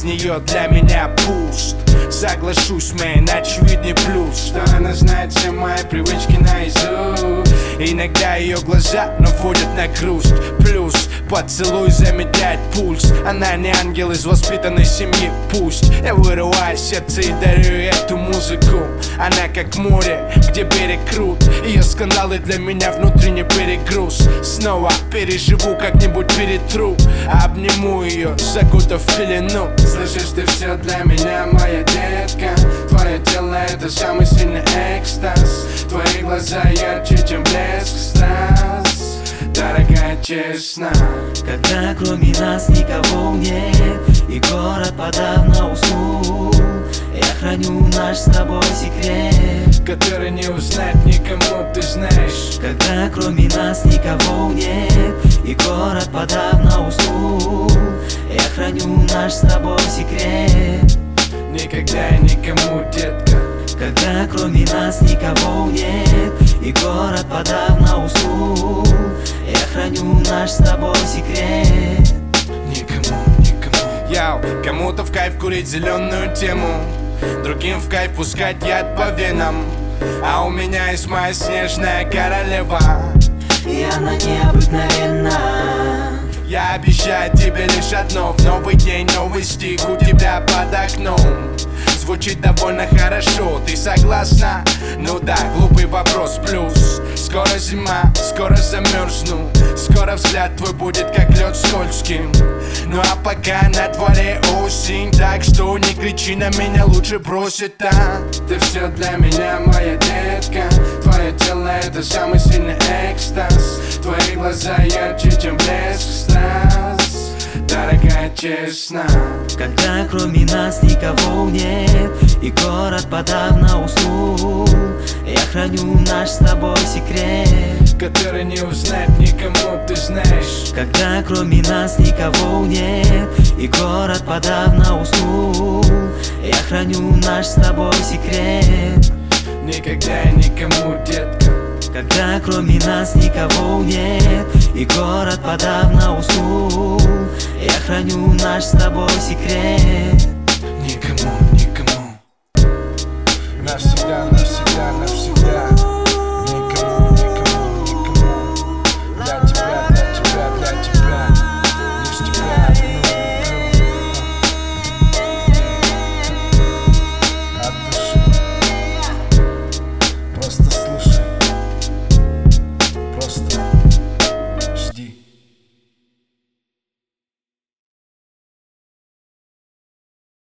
нее для меня пуст. Соглашусь, мэн, очевидный плюс, что она знает все мои привычки наизусть. Иногда ее глаза наводят на грусть. Плюс поцелуй замедляет пульс. Она не ангел из воспитанной семьи, пусть. Я вырываю сердце и дарю эту музыку. Она как море, где берег крут. Ее скандалы для меня внутренний перегруз. Снова переживу, как-нибудь перетру. Обниму ее, закутав в пелену. Слышишь, ты все для меня, моя детка. Твое тело — это самый сильный экстаз. Твои глаза ярче, чем блеск страз. Дорогая, честно, когда кроме нас никого нет и город подавно уснул, я храню наш с тобой секрет, который не узнать никому, ты знаешь. когда кроме нас никого нет и город подавно уснул, я храню наш с тобой секрет. Никогда и никому, детка. Когда кроме нас никого нет и город подавно уснул, я храню наш с тобой секрет. Никому, никому. Яу, кому-то в кайф курить зеленую тему, другим в кайф пускать яд по венам. А у меня есть моя снежная королева, И она необыкновенна. я обещаю тебе лишь одно: в новый день новый стих у тебя под окном. Звучит довольно хорошо, ты согласна? Ну да, глупый вопрос. Плюс скоро зима, скоро замерзну. Скоро взгляд твой будет как лед скользким. Ну а пока на дворе осень, так что не кричи на меня, лучше бросить, а? Ты все для меня, моя детка. Твое тело — это самый сильный экстаз. Твои глаза ярче, чем блеск страз. Дорогая, честно, когда кроме нас никого нет и город подавно уснул, я храню наш с тобой секрет, который не узнать никому, ты знаешь. когда кроме нас никого нет и город подавно уснул, я храню наш с тобой секрет. Никогда и никому, детка. Когда кроме нас никого нет и город подавно уснул, я храню наш с тобой секрет. Никому, никому. Навсегда.